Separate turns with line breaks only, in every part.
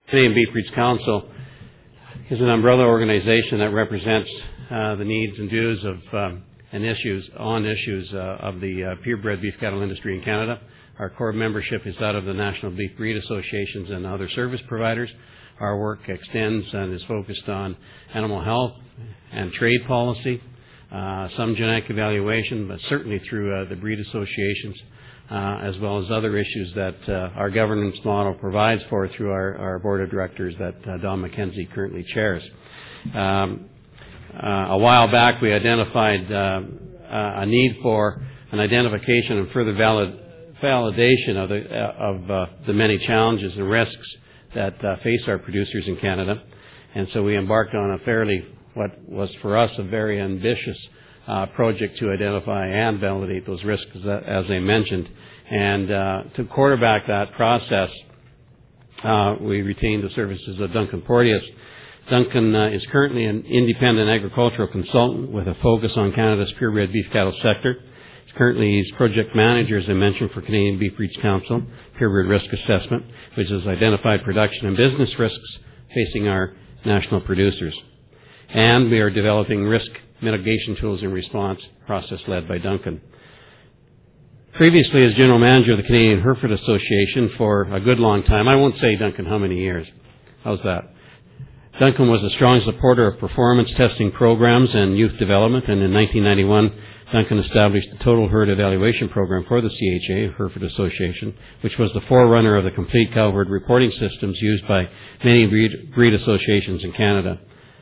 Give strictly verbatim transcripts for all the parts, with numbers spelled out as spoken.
Canadian Beef Breeds Council is an umbrella organization that represents uh, the needs and views of um, and issues on issues uh, of the uh, purebred beef cattle industry in Canada. Our core membership is that of the National Beef Breed Associations and other service providers. Our work extends and is focused on animal health and trade policy, uh, some genetic evaluation, but certainly through uh, the breed associations, uh, as well as other issues that uh, our governance model provides for through our, our board of directors that uh, Don McKenzie currently chairs. Um, uh, a while back, we identified uh, a need for an identification and further valid, validation of the, uh, of uh, the many challenges and risks that uh, face our producers in Canada. And so we embarked on a fairly, what was for us a very ambitious uh, project to identify and validate those risks, as I mentioned. And uh, to quarterback that process, uh, we retained the services of Duncan Porteous. Duncan uh, is currently an independent agricultural consultant with a focus on Canada's purebred beef cattle sector. He's currently he's project manager, as I mentioned, for Canadian Beef Breeds Council, Purebred Risk Assessment, which has identified production and business risks facing our national producers. And we are developing risk mitigation tools in response, process led by Duncan. Previously, as general manager of the Canadian Hereford Association for a good long time, I won't say, Duncan, how many years. How's that? Duncan was a strong supporter of performance testing programs and youth development, and in nineteen ninety-one, Duncan established the Total Herd Evaluation Program for the C H A, Hereford Association, which was the forerunner of the complete cow herd reporting systems used by many breed, breed associations in Canada.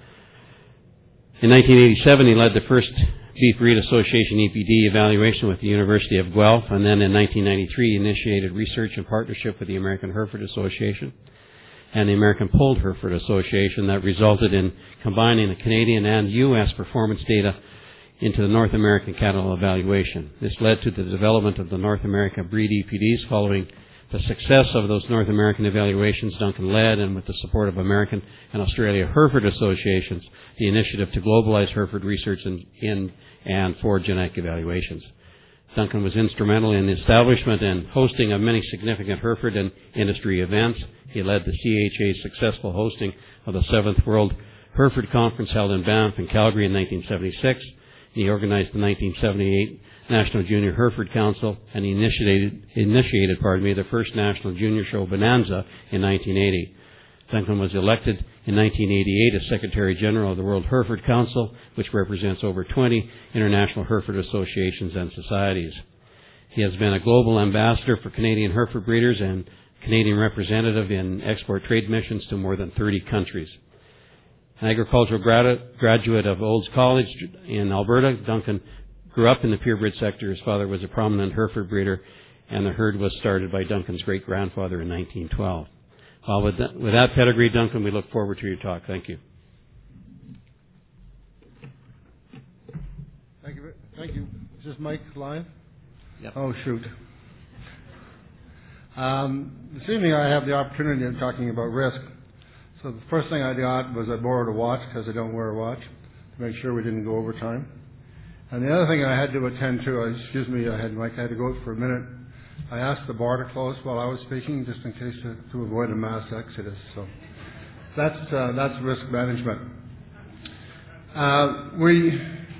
In nineteen eighty-seven, he led the first Beef Breed Association E P D evaluation with the University of Guelph, and then in nineteen ninety-three, he initiated research in partnership with the American Hereford Association and the American Polled Hereford Association that resulted in combining the Canadian and U S performance data into the North American cattle evaluation. This led to the development of the North America breed E P Ds. Following the success of those North American evaluations, Duncan led, and with the support of American and Australia Hereford Associations, the initiative to globalize Hereford research in, in and for genetic evaluations. Duncan was instrumental in the establishment and hosting of many significant Hereford and industry events. He led the C H A's successful hosting of the seventh World Hereford Conference held in Banff and Calgary in nineteen seventy-six. He organized the nineteen seventy-eight National Junior Hereford Council, and he initiated, initiated pardon me, the first National Junior Show Bonanza in nineteen eighty. Duncan was elected in nineteen eighty-eight as Secretary General of the World Hereford Council, which represents over twenty international Hereford associations and societies. He has been a global ambassador for Canadian Hereford breeders and Canadian representative in export trade missions to more than thirty countries. An agricultural gradu- graduate of Olds College in Alberta, Duncan grew up in the purebred sector. His father was a prominent Hereford breeder, and the herd was started by Duncan's great-grandfather in nineteen twelve. Well, with that, with that pedigree, Duncan, we look forward to your talk. Thank you.
Thank you. Thank you. Is this Mike live?
Yep.
Oh, shoot. Um, this evening I have the opportunity of talking about risk. So the first thing I got was I borrowed a watch because I don't wear a watch to make sure we didn't go over time. And the other thing I had to attend to, uh, excuse me, I had Mike, I had to go out for a minute. I asked the bar to close while I was speaking, just in case to, to avoid a mass exodus. So that's uh, that's risk management. Uh, we,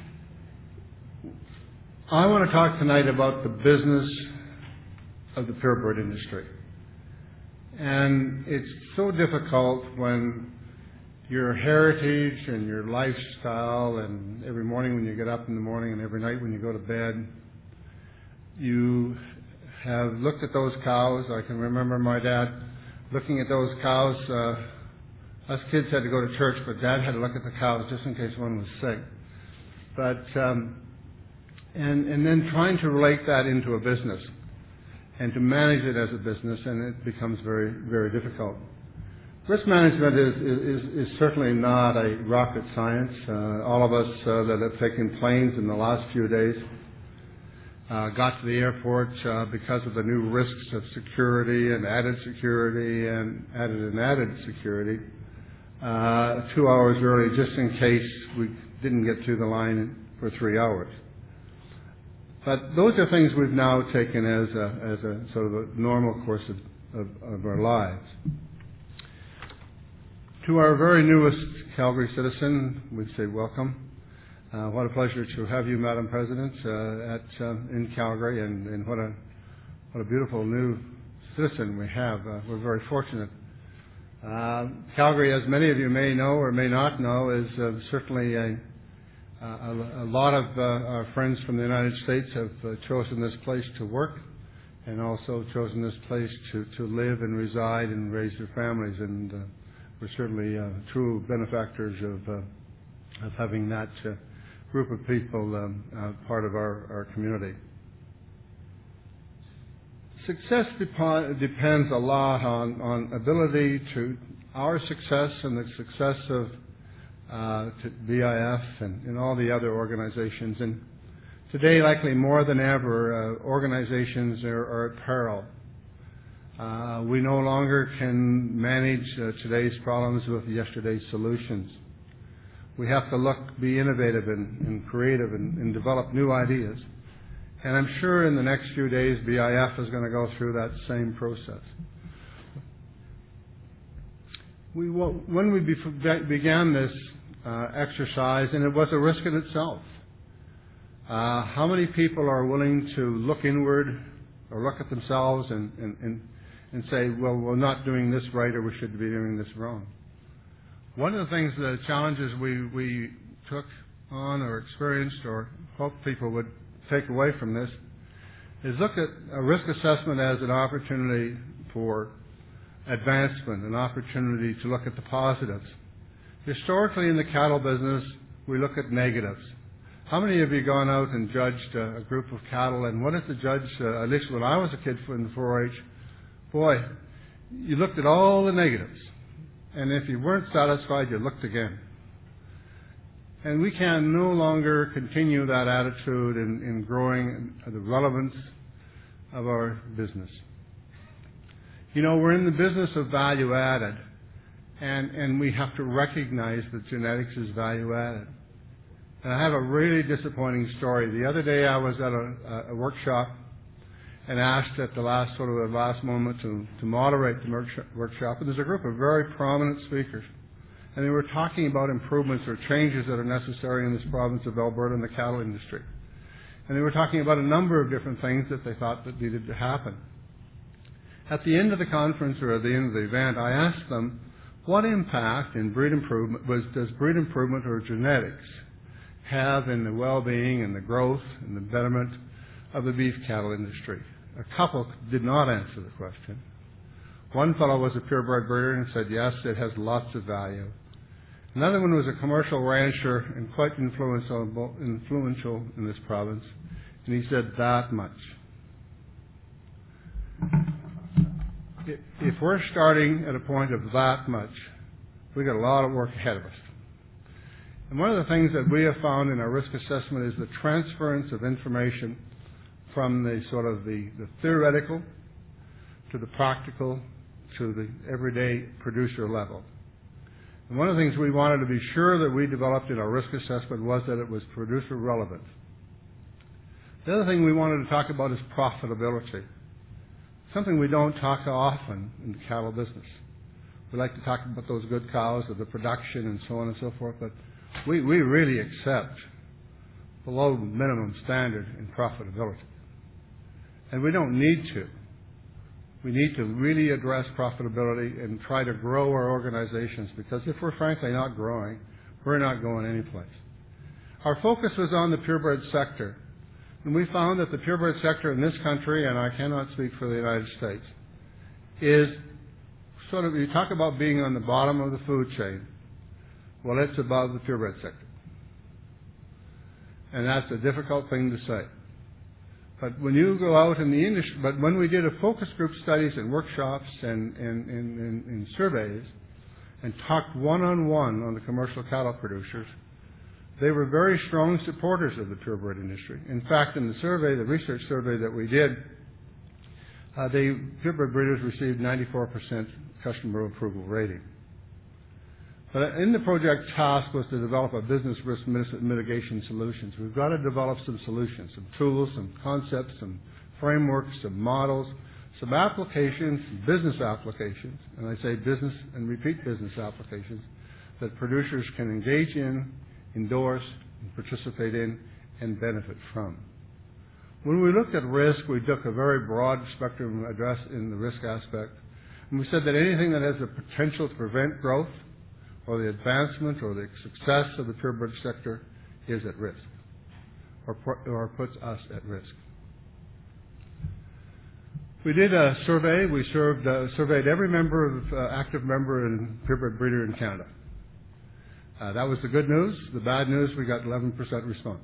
I want to talk tonight about the business of the purebred industry, and it's so difficult when your heritage and your lifestyle, and every morning when you get up in the morning and every night when you go to bed, you have looked at those cows. I can remember my dad looking at those cows. Uh, us kids had to go to church, but Dad had to look at the cows just in case one was sick. But um, and and then trying to relate that into a business and to manage it as a business, and it becomes very, very difficult. Risk management is, is, is certainly not a rocket science. Uh, all of us uh, that have taken planes in the last few days uh, got to the airport uh, because of the new risks of security and added security and added and added security uh, two hours early just in case we didn't get through the line for three hours. But those are things we've now taken as a, as a sort of a normal course of, of, of our lives. To our very newest Calgary citizen, we'd say welcome. Uh, what a pleasure to have you, Madam President, uh, at uh, in Calgary, and, and what a what a beautiful new citizen we have. Uh, we're very fortunate. Uh, Calgary, as many of you may know or may not know, is uh, certainly a, a, a lot of uh, our friends from the United States have uh, chosen this place to work, and also chosen this place to, to live and reside and raise their families, and uh, we're certainly uh, true benefactors of uh, of having that uh, group of people um, uh, part of our, our community. Success dep- depends a lot on, on ability to our success and the success of uh, B I F and, and all the other organizations. And today, likely more than ever, uh, organizations are, are at peril. Uh, we no longer can manage uh, today's problems with yesterday's solutions. We have to look, be innovative and, and creative and, and develop new ideas. And I'm sure in the next few days, B I F is going to go through that same process. We, when we began this uh, exercise, and it was a risk in itself, uh, how many people are willing to look inward or look at themselves and, and, and and say, well, we're not doing this right, or we should be doing this wrong? One of the things, the challenges we, we took on or experienced or hope people would take away from this is look at a risk assessment as an opportunity for advancement, an opportunity to look at the positives. Historically in the cattle business, we look at negatives. How many of you gone out and judged a, a group of cattle, and what is the judge, uh, at least when I was a kid in four H, boy, you looked at all the negatives, and if you weren't satisfied, you looked again. And we can no longer continue that attitude in, in growing the relevance of our business. You know, we're in the business of value added, and, and we have to recognize that genetics is value added. And I have a really disappointing story. The other day I was at a, a workshop and asked at the last sort of the last moment to, to moderate the workshop. And there's a group of very prominent speakers. And they were talking about improvements or changes that are necessary in this province of Alberta in the cattle industry. And they were talking about a number of different things that they thought that needed to happen. At the end of the conference, or at the end of the event, I asked them, what impact in breed improvement was, does breed improvement or genetics have in the well-being and the growth and the betterment of the beef cattle industry? A couple did not answer the question. One fellow was a purebred breeder and said, yes, it has lots of value. Another one was a commercial rancher and quite influential, influential in this province, and he said that much. If we're starting at a point of that much, we've got a lot of work ahead of us. And one of the things that we have found in our risk assessment is the transference of information from the sort of the, the theoretical to the practical to the everyday producer level. And one of the things we wanted to be sure that we developed in our risk assessment was that it was producer relevant. The other thing we wanted to talk about is profitability. Something we don't talk often in the cattle business. We like to talk about those good cows or the production and so on and so forth, but we, we really accept below minimum standard in profitability. And we don't need to. We need to really address profitability and try to grow our organizations, because if we're frankly not growing, we're not going anyplace. Our focus was on the purebred sector. And we found that the purebred sector in this country, and I cannot speak for the United States, is sort of, you talk about being on the bottom of the food chain. Well, it's above the purebred sector. And that's a difficult thing to say. But when you go out in the industry, but when we did a focus group studies and workshops and, and, and, and, and surveys and talked one-on-one on the commercial cattle producers, they were very strong supporters of the purebred industry. In fact, in the survey, the research survey that we did, uh, the purebred breeders received ninety-four percent customer approval rating. But in the project task was to develop a business risk mitigation solutions. We've got to develop some solutions, some tools, some concepts, some frameworks, some models, some applications, business applications, and I say business and repeat business applications, that producers can engage in, endorse, and participate in, and benefit from. When we looked at risk, we took a very broad spectrum address in the risk aspect, and we said that anything that has the potential to prevent growth or the advancement or the success of the purebred sector is at risk, or, or puts us at risk. We did a survey. We served, uh, surveyed every member of uh, active member and purebred breeder in Canada. Uh, that was the good news. The bad news, we got eleven percent response.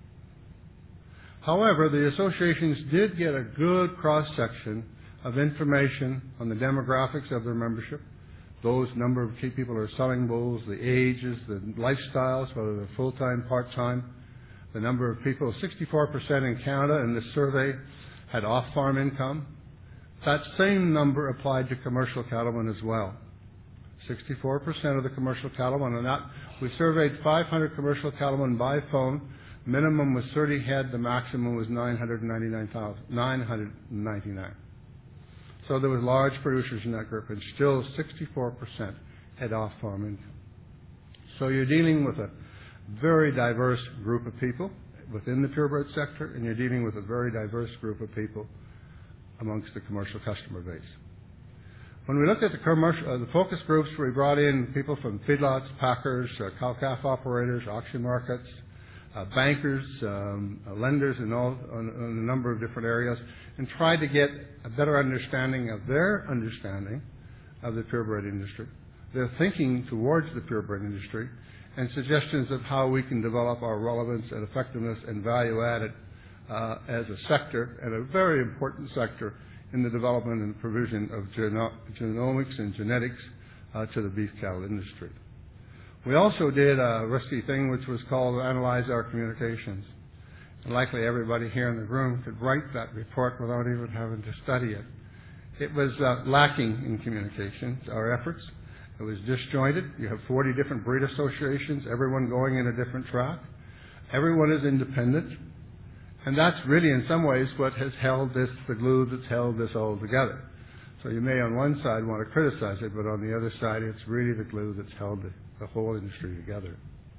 However, the associations did get a good cross-section of information on the demographics of their membership, those number of key people who are selling bulls, the ages, the lifestyles, whether they're full-time, part-time, the number of people. sixty-four percent in Canada in this survey had off-farm income. That same number applied to commercial cattlemen as well. sixty-four percent of the commercial cattlemen, and that we surveyed five hundred commercial cattlemen by phone. Minimum was thirty head. The maximum was nine hundred ninety-nine thousand, nine hundred ninety-nine. So there was large producers in that group, and still sixty-four percent had off-farm income. So you're dealing with a very diverse group of people within the purebred sector, and you're dealing with a very diverse group of people amongst the commercial customer base. When we looked at the commercial, uh, the focus groups, we brought in people from feedlots, packers, uh, cow-calf operators, auction markets, uh, bankers, um, uh, lenders, and all on, on a number of different areas, and tried to get a better understanding of their understanding of the purebred industry, their thinking towards the purebred industry, and suggestions of how we can develop our relevance and effectiveness and value added uh, as a sector, and a very important sector in the development and provision of geno- genomics and genetics uh, to the beef cattle industry. We also did a risky thing which was called Analyze Our Communications. And likely everybody here in the room could write that report without even having to study it. It was uh, lacking in communications, our efforts. It was disjointed. You have forty different breed associations, everyone going in a different track. Everyone is independent. And that's really, in some ways, what has held this, the glue that's held this all together. So you may, on one side, want to criticize it, but on the other side, it's really the glue that's held the, the whole industry together.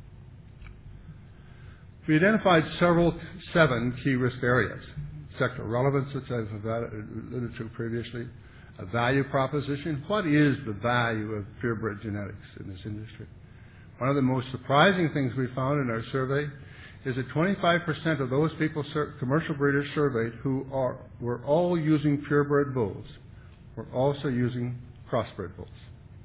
We identified several, seven key risk areas. Sector relevance, which I've alluded to previously. A value proposition. What is the value of purebred genetics in this industry? One of the most surprising things we found in our survey is that twenty-five percent of those people, commercial breeders surveyed, who are were all using purebred bulls, were also using crossbred bulls.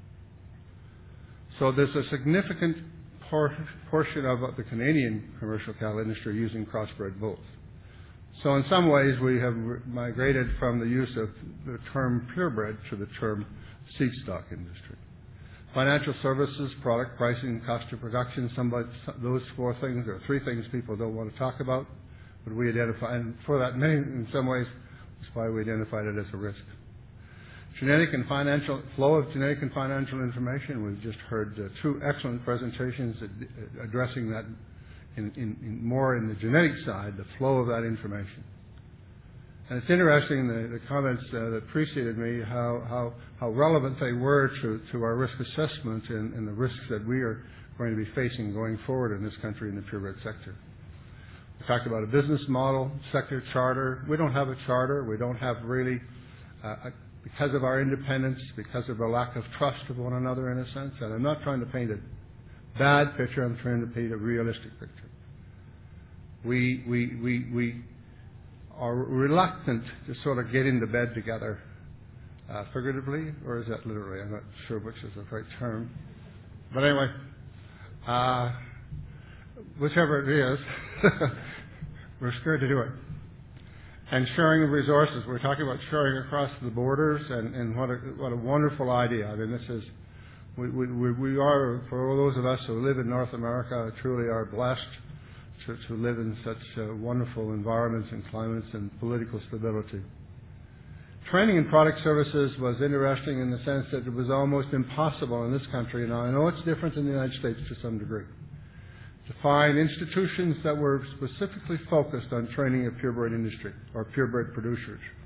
So there's a significant por- portion of the Canadian commercial cattle industry using crossbred bulls. So in some ways we have migrated from the use of the term purebred to the term seed stock industry. Financial services, product pricing, cost of production, somebody, those four things are three things people don't want to talk about, but we identify, and for that many, in some ways, that's why we identified it as a risk. Genetic and financial, flow of genetic and financial information. We've just heard uh, two excellent presentations ad- addressing that in, in, in more in the genetic side, the flow of that information. And it's interesting, the, the comments uh, that preceded me, how, how, how relevant they were to, to our risk assessment and, and the risks that we are going to be facing going forward in this country in the purebred sector. We talked about a business model, sector charter. We don't have a charter. We don't have really, uh, a, because of our independence, because of our lack of trust of one another in a sense, and I'm not trying to paint a bad picture, I'm trying to paint a realistic picture. We, we, we, we are reluctant to sort of get into bed together, uh, figuratively, or is that literally? I'm not sure which is the right term. But anyway, uh, whichever it is, we're scared to do it. And sharing of resources. We're talking about sharing across the borders, and, and what a what a wonderful idea. I mean, this is, we, we, we are, for those of us who live in North America, truly are blessed to, to live in such uh, wonderful environments and climates and political stability. Training in product services was interesting in the sense that it was almost impossible in this country. Now, I know it's different in the United States to some degree, to find institutions that were specifically focused on training a purebred industry or purebred producers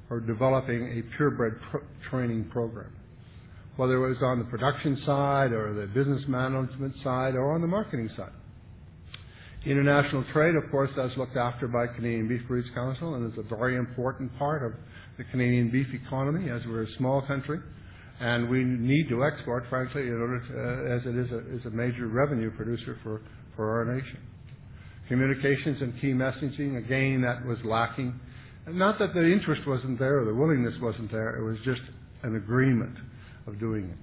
or developing a purebred pro- training program, whether it was on the production side or the business management side or on the marketing side. International trade, of course, is looked after by Canadian Beef Breeders' Council and is a very important part of the Canadian beef economy, as we're a small country, and we need to export, frankly, in order to, uh, as it is a, is a major revenue producer for, for our nation. Communications and key messaging, again, that was lacking. Not that the interest wasn't there or the willingness wasn't there, it was just an agreement of doing it.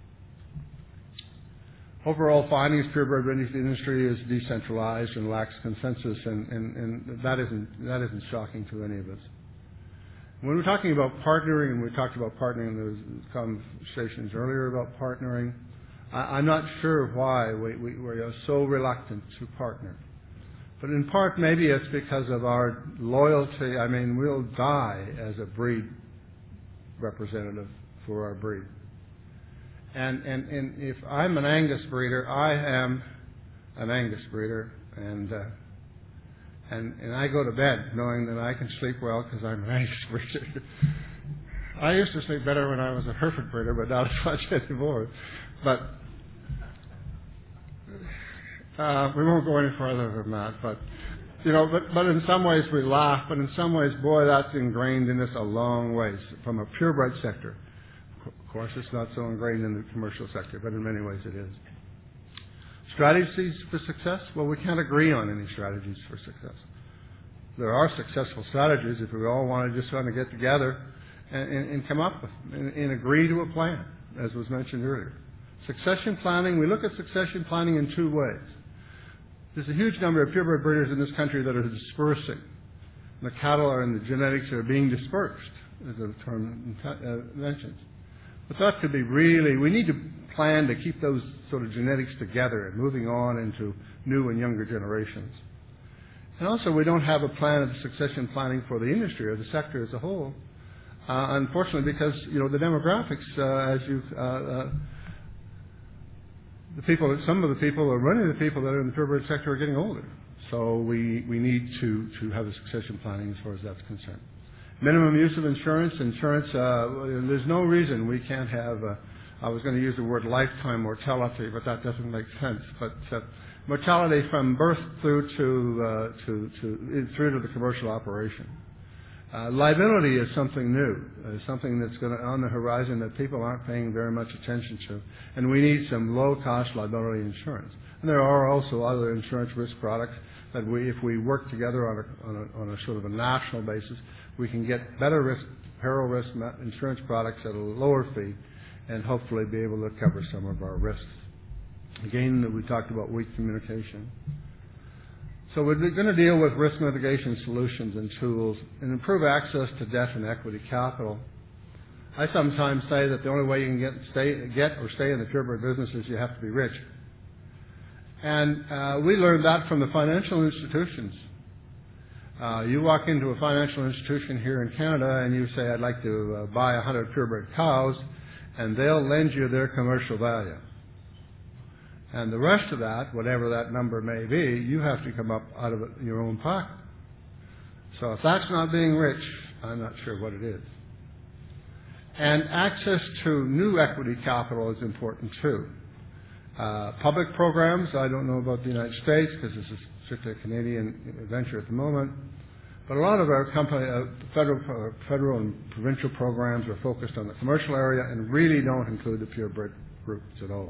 Overall findings, purebred beef industry is decentralized and lacks consensus, and, and, and that isn't that isn't shocking to any of us. When we're talking about partnering, and we talked about partnering, there was conversations earlier about partnering, I, I'm not sure why we, we, we are so reluctant to partner. But in part, maybe it's because of our loyalty. I mean, we'll die as a breed representative for our breed. And, and, and if I'm an Angus breeder, I am an Angus breeder, and, uh, and, and I go to bed knowing that I can sleep well because I'm an Angus breeder. I used to sleep better when I was a Hereford breeder, but not as much anymore. But uh, we won't go any further than that. But you know, but, but in some ways we laugh, but in some ways, boy, that's ingrained in us a long ways from a purebred sector. Of course, it's not so ingrained in the commercial sector, but in many ways it is. Strategies for success? Well, we can't agree on any strategies for success. There are successful strategies if we all want to just kind of get together and, and, and come up with and, and agree to a plan, as was mentioned earlier. Succession planning, we look at succession planning in two ways. There's a huge number of purebred breeders in this country that are dispersing. The cattle are and the genetics are being dispersed, as the term uh, mentions. But that could be really, we need to plan to keep those sort of genetics together and moving on into new and younger generations. And also, we don't have a plan of succession planning for the industry or the sector as a whole, uh, unfortunately, because, you know, the demographics, uh, as you, uh, uh, the people, some of the people, or many of the people that are in the purebred sector are getting older. So we, we need to, to have a succession planning as far as that's concerned. Minimum use of insurance. Insurance, uh, there's no reason we can't have, uh, I was going to use the word lifetime mortality, but that doesn't make sense. But uh, mortality from birth through to, uh, to, to, through to the commercial operation. Uh, liability is something new, uh, something that's going to, on the horizon that people aren't paying very much attention to. And we need some low-cost liability insurance. And there are also other insurance risk products that we, if we work together on a, on a, on a sort of a national basis, we can get better risk, peril risk insurance products at a lower fee and hopefully be able to cover some of our risks. Again, we talked about weak communication. So we're going to deal with risk mitigation solutions and tools and improve access to debt and equity capital. I sometimes say that the only way you can get, stay, get or stay in the purebred business is you have to be rich. And uh, we learned that from the financial institutions. Uh, you walk into a financial institution here in Canada and you say, I'd like to uh, buy one hundred purebred cows, and they'll lend you their commercial value. And the rest of that, whatever that number may be, you have to come up out of your own pocket. So if that's not being rich, I'm not sure what it is. And access to new equity capital is important too. Uh, public programs, I don't know about the United States because this is strictly a Canadian venture at the moment, but a lot of our company, uh, federal, uh, federal and provincial programs are focused on the commercial area and really don't include the purebred groups at all.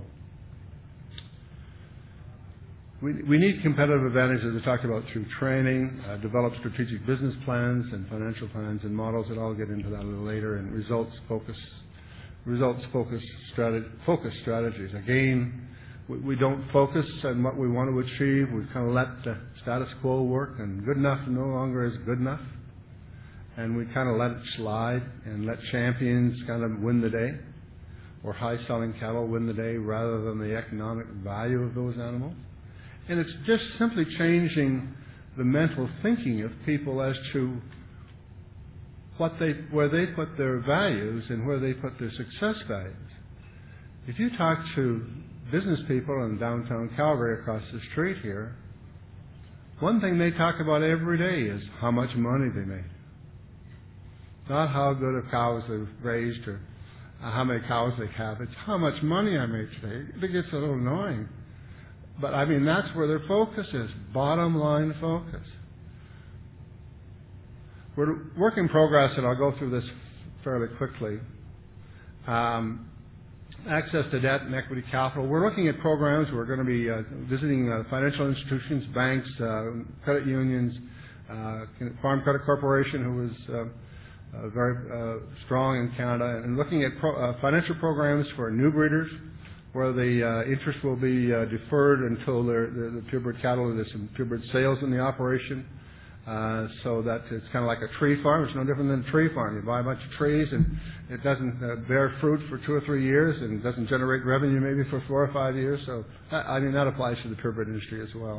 We, we need competitive advantages, as I talked about, through training, uh, develop strategic business plans and financial plans and models, and I'll get into that a little later, and results focus, results focus, strateg- focus strategies. Again, we, we don't focus on what we want to achieve. We kind of let the status quo work, and good enough no longer is good enough. And we kind of let it slide and let champions kind of win the day, or high-selling cattle win the day rather than the economic value of those animals. And it's just simply changing the mental thinking of people as to what they, where they put their values and where they put their success values. If you talk to business people in downtown Calgary across the street here, one thing they talk about every day is how much money they made. not how good of cows they've raised or uh, how many cows they have. It's how much money I made today. It gets a little annoying. But, I mean, that's where their focus is, bottom line focus. We're work in progress, and I'll go through this fairly quickly. Um, access to debt and equity capital. We're looking at programs. We're going to be uh, visiting uh, financial institutions, banks, uh, credit unions, uh, Farm Credit Corporation, who is uh, uh, very uh, strong in Canada, and looking at pro- uh, financial programs for new breeders, where the uh, interest will be uh, deferred until the, the purebred cattle, there's some purebred sales in the operation. Uh, so that it's kind of like a tree farm. It's no different than a tree farm. You buy a bunch of trees and it doesn't uh, bear fruit for two or three years and doesn't generate revenue maybe for four or five years. So, I mean, that applies to the purebred industry as well.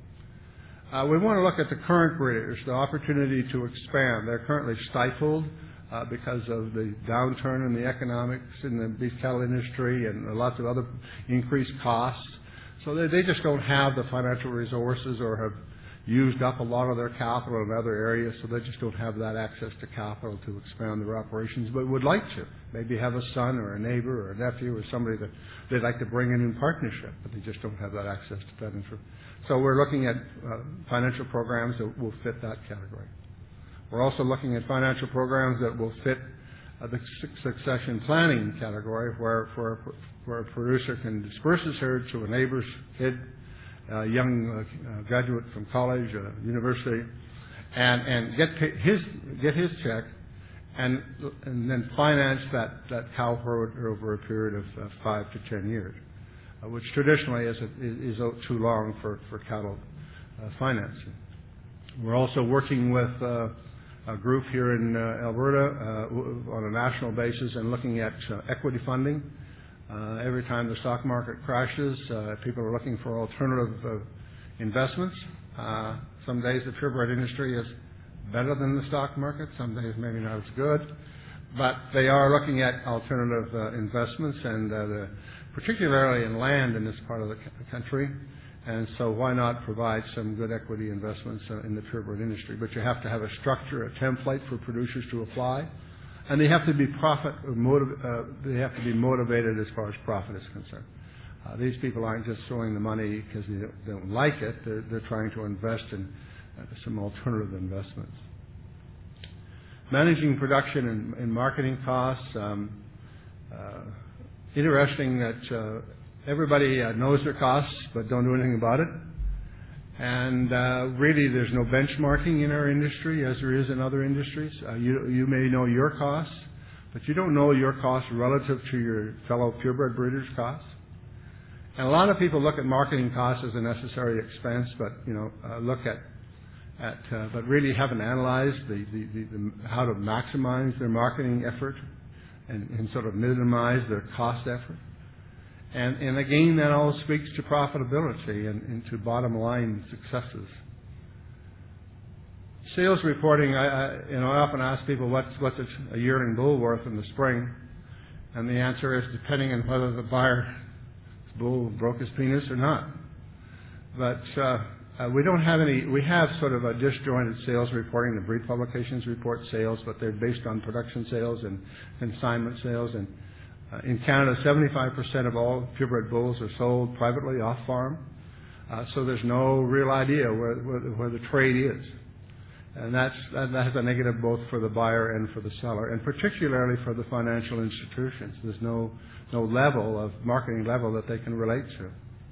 Uh, we want to look at the current breeders, the opportunity to expand. They're currently stifled uh, because of the downturn in the economics in the beef cattle industry and lots of other increased costs. So they, they just don't have the financial resources or have used up a lot of their capital in other areas, so they just don't have that access to capital to expand their operations, but would like to. Maybe have a son or a neighbor or a nephew or somebody that they'd like to bring in in partnership, but they just don't have that access to that info. So we're looking at uh, financial programs that will fit that category. We're also looking at financial programs that will fit uh, the succession planning category, where, where, where a producer can disperse his herd to a neighbor's kid, a young uh, graduate from college, uh, university, and and get his get his check, and and then finance that, that cow herd over a period of uh, five to ten years, uh, which traditionally is a, is, is too long for for cattle uh, financing. We're also working with uh, a group here in uh, Alberta uh, on a national basis and looking at uh, equity funding. Uh, every time the stock market crashes, uh, people are looking for alternative uh, investments. Uh, some days the purebred industry is better than the stock market. Some days maybe not as good. But they are looking at alternative uh, investments, and uh, the, particularly in land in this part of the c- country. And so why not provide some good equity investments uh, in the purebred industry? But you have to have a structure, a template for producers to apply. And they have to be profit, motiv- uh, they have to be motivated as far as profit is concerned. Uh, these people aren't just throwing the money because they don't, they don't like it. They're, they're trying to invest in uh, some alternative investments. Managing production and, and marketing costs. Um, uh, interesting that uh, everybody uh, knows their costs but don't do anything about it. And uh, really, there's no benchmarking in our industry as there is in other industries. Uh, you, you may know your costs, but you don't know your costs relative to your fellow purebred breeders' costs. And a lot of people look at marketing costs as a necessary expense, but you know, uh, look at at uh, but really haven't analyzed the, the, the, the how to maximize their marketing effort and, and sort of minimize their cost effort. And, and again, that all speaks to profitability and, and to bottom line successes. Sales reporting, I, I, you know, I often ask people what's, what's a yearling bull worth in the spring, and the answer is depending on whether the buyer's bull broke his penis or not. But uh, uh, we don't have any. We have sort of a disjointed sales reporting. The breed publications report sales, but they're based on production sales and consignment sales. And Uh, in Canada, seventy-five percent of all purebred bulls are sold privately off farm, uh, so there's no real idea where, where, where the trade is, and that's, that, that has a negative both for the buyer and for the seller, and particularly for the financial institutions. There's no no level of marketing level that they can relate to.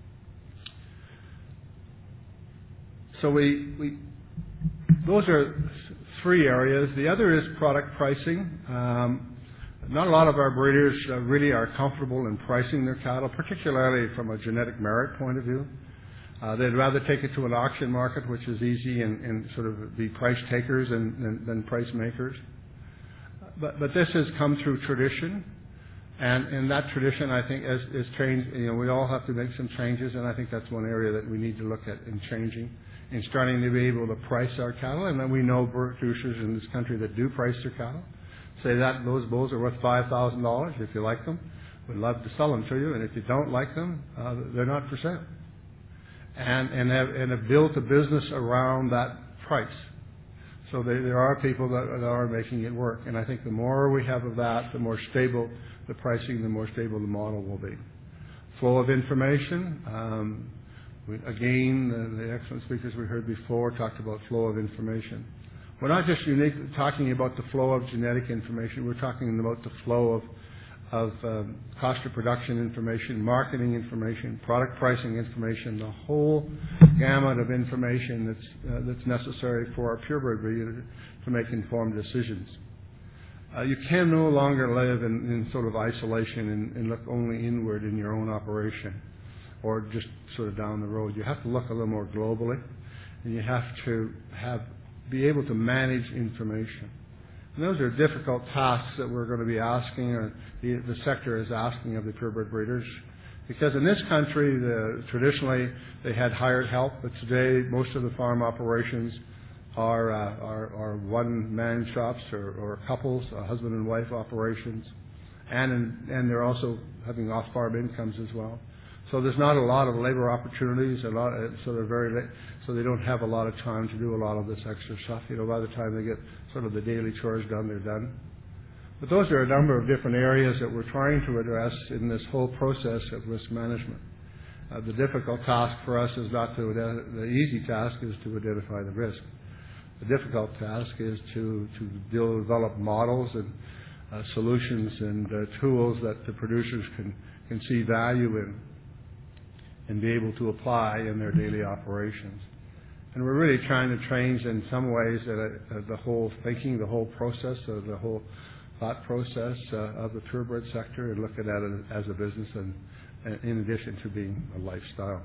So we we those are three areas. The other is product pricing. Um, Not a lot of our breeders uh, really are comfortable in pricing their cattle, particularly from a genetic merit point of view. Uh, they'd rather take it to an auction market, which is easy and, and sort of be price takers than, than, than price makers. But, but this has come through tradition, and, and that tradition, I think, is, is changed. You know, we all have to make some changes, and I think that's one area that we need to look at in changing, in starting to be able to price our cattle. And then we know producers in this country that do price their cattle. Say that those bulls are worth five thousand dollars. If you like them, we'd love to sell them to you. And if you don't like them, uh, they're not for sale. And and have, and have built a business around that price. So they, there are people that, that are making it work. And I think the more we have of that, the more stable the pricing, the more stable the model will be. Flow of information. Um, we, again, the, the excellent speakers we heard before talked about flow of information. We're not just unique, talking about the flow of genetic information. We're talking about the flow of, of um, cost of production information, marketing information, product pricing information, the whole gamut of information that's, uh, that's necessary for our purebred breeder to make informed decisions. Uh, you can no longer live in, in sort of isolation and, and look only inward in your own operation or just sort of down the road. You have to look a little more globally, and you have to have be able to manage information. And those are difficult tasks that we're going to be asking, or the, the sector is asking of the purebred breeders. Because in this country, the, traditionally, they had hired help, but today most of the farm operations are, uh, are, are one-man shops or, or couples, uh, husband and wife operations, and, in, and they're also having off-farm incomes as well. So there's not a lot of labor opportunities, a lot, so they're very late, so they don't have a lot of time to do a lot of this extra stuff. You know, by the time they get sort of the daily chores done, they're done. But those are a number of different areas that we're trying to address in this whole process of risk management. Uh, the difficult task for us is not to, the easy task is to identify the risk. The difficult task is to, to develop models and uh, solutions and uh, tools that the producers can, can see value in and be able to apply in their daily operations. And we're really trying to change in some ways uh, uh, the whole thinking, the whole process, uh, the whole thought process uh, of the purebred sector, and look at it as a business and, and in addition to being a lifestyle.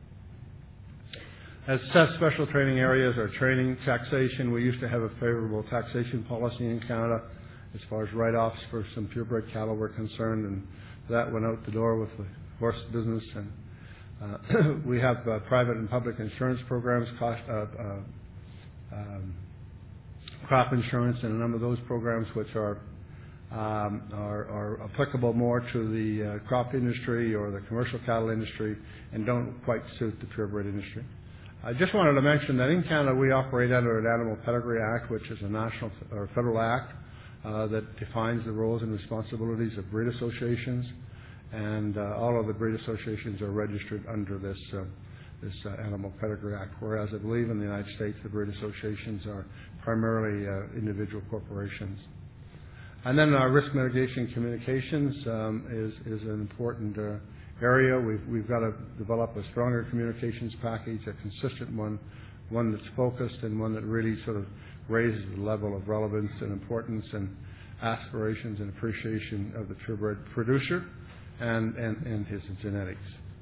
As special training areas are training, taxation. We used to have a favorable taxation policy in Canada as far as write-offs for some purebred cattle were concerned, and that went out the door with the horse business. And uh, we have uh, private and public insurance programs, cost, uh, uh, um, crop insurance, and a number of those programs which are um, are, are applicable more to the uh, crop industry or the commercial cattle industry, and don't quite suit the purebred industry. I just wanted to mention that in Canada we operate under an Animal Pedigree Act, which is a national or federal act uh, that defines the roles and responsibilities of breed associations, and uh, all of the breed associations are registered under this uh, this uh, Animal Pedigree Act. Whereas I believe in the United States the breed associations are primarily uh, individual corporations. And then our risk mitigation communications um, is is an important uh, area. We've, we've got to develop a stronger communications package, a consistent one, one that's focused and one that really sort of raises the level of relevance and importance and aspirations and appreciation of the purebred producer and, and, and his genetics.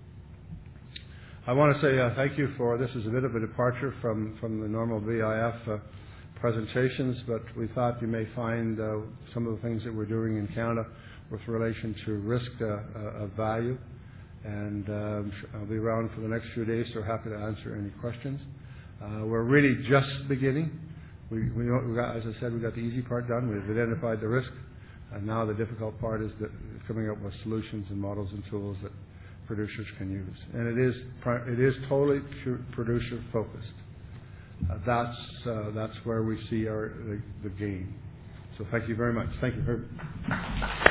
I want to say uh, thank you for, this is a bit of a departure from, from the normal V I F uh, presentations, but we thought you may find uh, some of the things that we're doing in Canada with relation to risk uh, uh, of value. And um, I'll be around for the next few days, so happy to answer any questions. Uh, we're really just beginning. We, we, we got, as I said, we got the easy part done. We've identified the risk, and now the difficult part is that coming up with solutions and models and tools that producers can use. And it is it is totally producer focused. Uh, that's uh, that's where we see our the, the gain. So thank you very much. Thank you very much.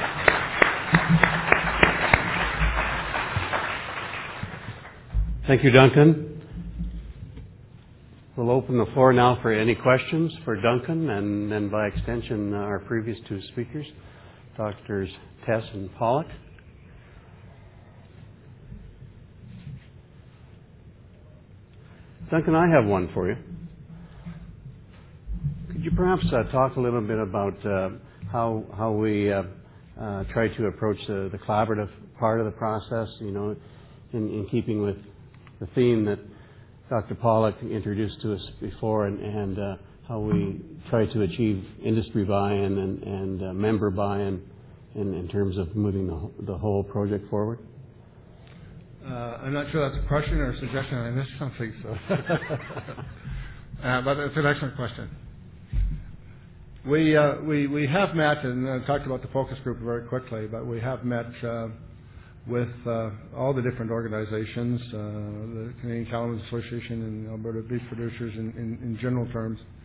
Thank you, Duncan. We'll open the floor now for any questions for Duncan and then by extension our previous two speakers, Doctors Tess and Pollock. Duncan, I have one for you. Could you perhaps uh, talk a little bit about uh, how how we uh, uh, try to approach the, the collaborative part of the process, you know, in, in keeping with the theme that Doctor Pollock introduced to us before, and, and uh, how we try to achieve industry buy-in and, and uh, member buy-in in, in terms of moving the, the whole project forward?
Uh, I'm not sure that's a question or a suggestion. I missed something, so. uh, but it's an excellent question. We uh, we we have met and uh, talked about the focus group very quickly, but we have met uh, with uh, all the different organizations, uh, the Canadian Cattlemen's Association and Alberta Beef Producers in, in, in general terms,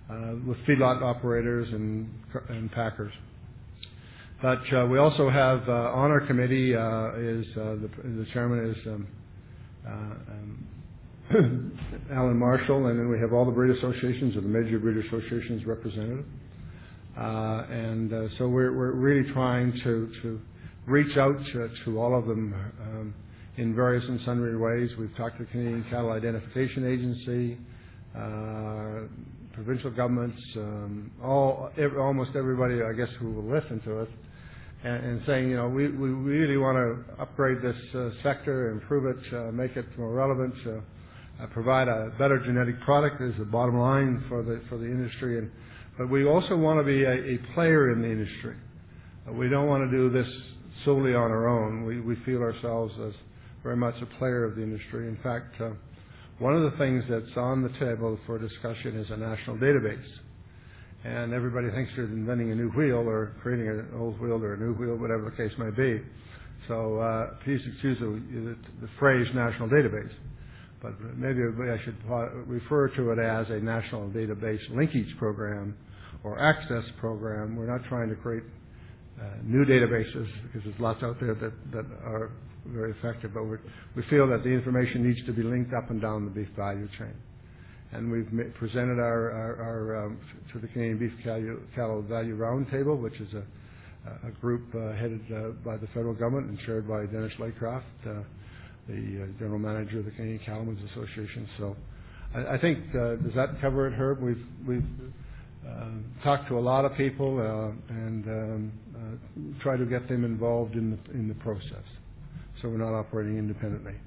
uh, with feedlot operators and, and packers. But uh, we also have uh, on our committee uh, is uh, the, the chairman is um, uh, um, Alan Marshall, and then we have all the breed associations, or the major breed associations represented. Uh, and uh, so we're, we're really trying to, to reach out to, to all of them um, in various and sundry ways. We've talked to the Canadian Cattle Identification Agency, uh, provincial governments, um, all every, almost everybody, I guess, who will listen to us, and, and saying, you know, we, we really want to upgrade this uh, sector, improve it, uh, make it more relevant, uh, uh, provide a better genetic product is the bottom line for the for the industry, and but we also want to be a, a player in the industry. Uh, we don't want to do this solely on our own. We, we feel ourselves as very much a player of the industry. In fact, uh, one of the things that's on the table for discussion is a national database. And everybody thinks they're inventing a new wheel or creating an old wheel or a new wheel, whatever the case may be. So uh, please excuse the, the phrase national database. But maybe I should refer to it as a national database linkage program or access program. We're not trying to create uh, new databases, because there's lots out there that, that are very effective, but we're, we feel that the information needs to be linked up and down the beef value chain. And we've ma- presented our, our, our um, to the Canadian Beef Cattle, Cattle Value Roundtable, which is a, a group uh, headed uh, by the federal government and chaired by Dennis Laycraft, uh, the uh, general manager of the Canadian Cattlemen's Association. So I, I think, uh, does that cover it, Herb? We've, we've uh, talked to a lot of people uh, and um, uh, try to get them involved in the, in the process, so we're not operating independently.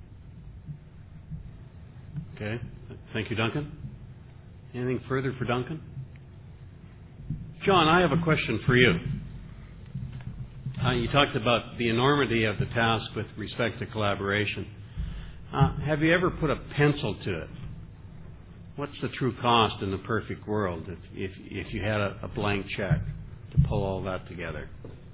Okay. Thank you, Duncan. Anything further for Duncan? John, I have a question for you. Uh, you talked about the enormity of the task with respect to collaboration. Uh, have you ever put a pencil to it? What's the true cost in the perfect world if, if, if you had a, a blank check to pull all that together?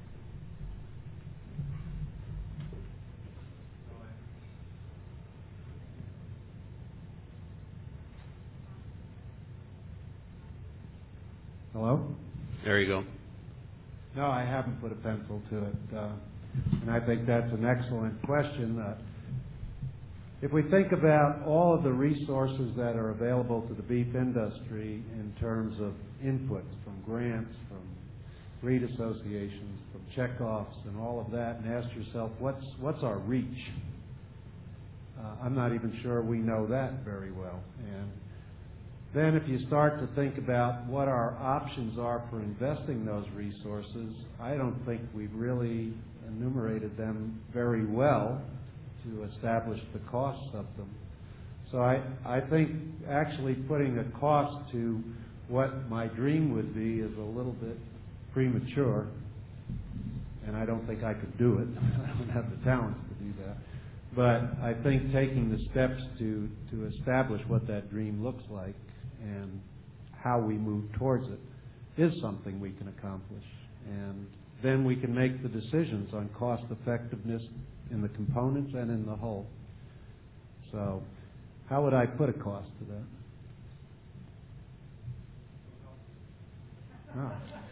Hello?
There you go.
No, I haven't put a pencil to it. Uh, and I think that's an excellent question. Uh, if we think about all of the resources that are available to the beef industry in terms of inputs from grants, from breed associations, from checkoffs and all of that, and ask yourself, what's, what's our reach? Uh, I'm not even sure we know that very well. And then if you start to think about what our options are for investing those resources, I don't think we've really enumerated them very well to establish the costs of them. So I, I think actually putting a cost to what my dream would be is a little bit premature, and I don't think I could do it. I don't have the talents to do that. But I think taking the steps to, to establish what that dream looks like and how we move towards it is something we can accomplish. And then we can make the decisions on cost effectiveness in the components and in the whole. So how would I put a cost to that? Oh.